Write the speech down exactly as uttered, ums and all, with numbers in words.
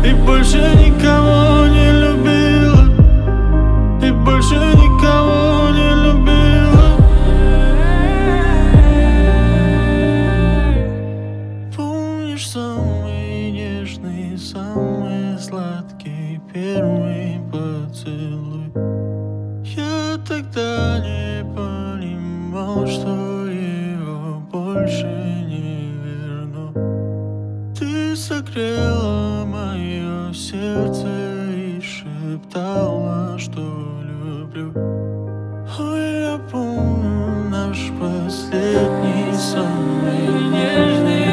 И больше никого не любила, и больше никого не любила. Помнишь самый нежный, самый сладкий первый поцелуй? Я тогда не понимал, что его больше не верну. Ты согрела мое сердце и шептала, что люблю. Ой, я помню наш последний, самый нежный